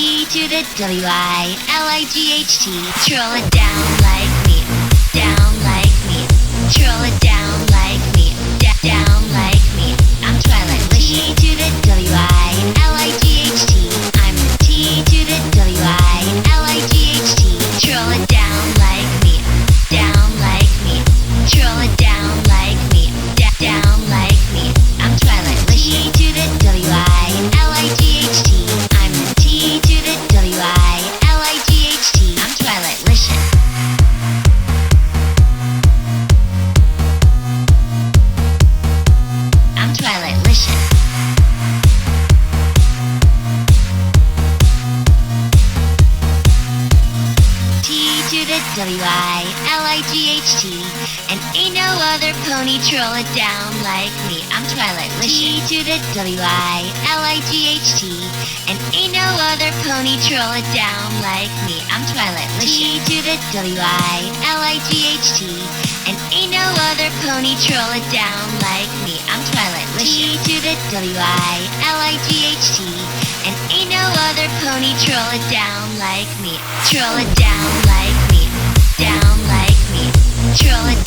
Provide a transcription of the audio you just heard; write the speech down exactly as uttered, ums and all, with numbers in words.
T to the W I L I G H T. Troll it down like me, down like me. Troll it down like me, da- down like me. I'm Twilight T to the W I L I G H T. I'm the T to the W I L I G H T. Troll it down like me, down like me. Troll it down like me, da- down like me. I'm Twilight T to the W I L I G H T. I'm the T to the W I L I G H T. I'm Twilight Licious. I'm Twilight Licious. T to the W I L I G H T. And ain't no other pony troll it down like me. I'm Twilight Licious. T to the W I L I G H T. And ain't no other pony troll it down like me. I'm Twilight Licious. T to the W I L I G H T. And ain't no other pony troll it down like me. I'm Twilight Licious. T to the W I L I G H T. And ain't no other pony troll it down like me. Troll it down like me, down like me. Troll it